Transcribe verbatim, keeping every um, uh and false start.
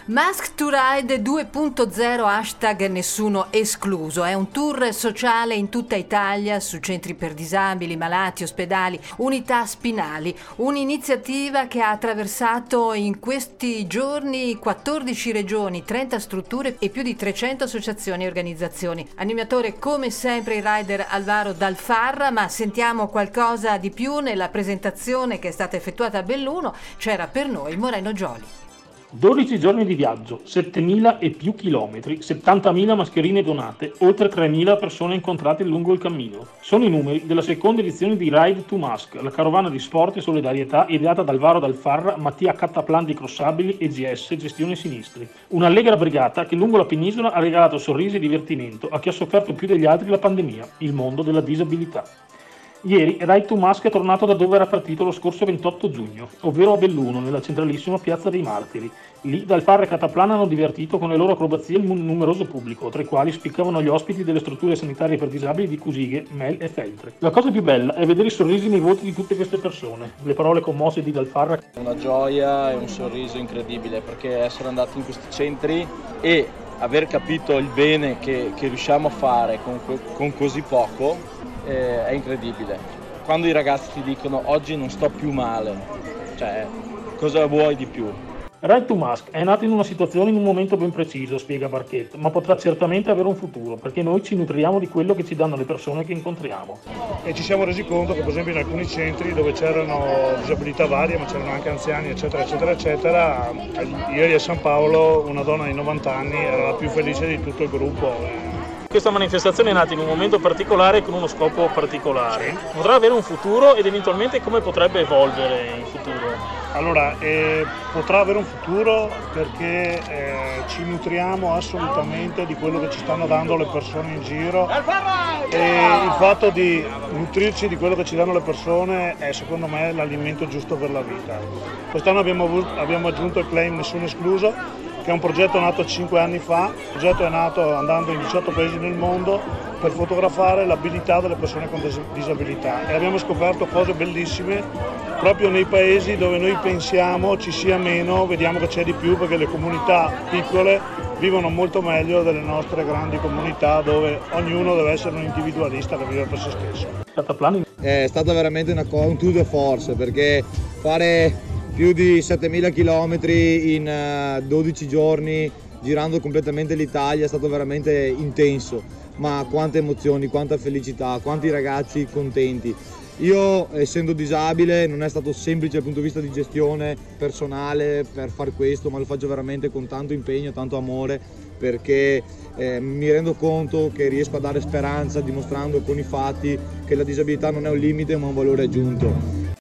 Mask to Ride due punto zero hashtag nessuno escluso. È un tour sociale in tutta Italia su centri per disabili, malati, ospedali, unità spinali. Un'iniziativa che ha attraversato in questi giorni quattordici regioni, trenta strutture e più di trecento associazioni e organizzazioni. Animatore come sempre il rider Alvaro Dal Farra, ma sentiamo qualcosa di più nella presentazione che è stata effettuata a Belluno. C'era per noi Moreno Gioli. dodici giorni di viaggio, settemila e più chilometri, settantamila mascherine donate, oltre tremila persone incontrate lungo il cammino. Sono i numeri della seconda edizione di Ride to Mask, la carovana di sport e solidarietà ideata da Alvaro Dal Farra, Mattia Cattaplan di Crossabili e G S Gestione Sinistri. Un'allegra brigata che lungo la penisola ha regalato sorrisi e divertimento a chi ha sofferto più degli altri la pandemia, il mondo della disabilità. Ieri Ride to Mask è tornato da dove era partito lo scorso ventotto giugno, ovvero a Belluno, nella centralissima Piazza dei Martiri. Lì Dal Farra e Cattaplan hanno divertito con le loro acrobazie il numeroso pubblico, tra i quali spiccavano gli ospiti delle strutture sanitarie per disabili di Cusighe, Mel e Feltre. La cosa più bella è vedere i sorrisi nei volti di tutte queste persone, le parole commosse di Dal Farra. Una gioia e un sorriso incredibile, perché essere andati in questi centri e aver capito il bene che, che riusciamo a fare con, con così poco è incredibile. Quando i ragazzi ti dicono oggi non sto più male, cioè cosa vuoi di più? Ride to Mask è nato in una situazione in un momento ben preciso, spiega Barchet, ma potrà certamente avere un futuro, perché noi ci nutriamo di quello che ci danno le persone che incontriamo. E ci siamo resi conto che per esempio in alcuni centri dove c'erano disabilità varie, ma c'erano anche anziani eccetera eccetera eccetera, ieri a San Paolo una donna di novanta anni era la più felice di tutto il gruppo. Questa manifestazione è nata in un momento particolare con uno scopo particolare. Potrà avere un futuro ed eventualmente come potrebbe evolvere in futuro? Allora, eh, potrà avere un futuro perché eh, ci nutriamo assolutamente di quello che ci stanno dando le persone in giro e il fatto di nutrirci di quello che ci danno le persone è secondo me l'alimento giusto per la vita. Quest'anno abbiamo, avuto, abbiamo aggiunto il claim Nessuno Escluso, che è un progetto nato cinque anni fa. Il progetto è nato andando in diciotto paesi nel mondo per fotografare l'abilità delle persone con disabilità e abbiamo scoperto cose bellissime proprio nei paesi dove noi pensiamo ci sia meno, vediamo che c'è di più, perché le comunità piccole vivono molto meglio delle nostre grandi comunità dove ognuno deve essere un individualista che vive per se stesso. È stata veramente una cosa, un tour de force, perché fare più di settemila chilometri in dodici giorni girando completamente l'Italia è stato veramente intenso, ma quante emozioni, quanta felicità, quanti ragazzi contenti. Io, essendo disabile, non è stato semplice dal punto di vista di gestione personale per far questo, ma lo faccio veramente con tanto impegno, tanto amore, perché eh, mi rendo conto che riesco a dare speranza dimostrando con i fatti che la disabilità non è un limite ma un valore aggiunto.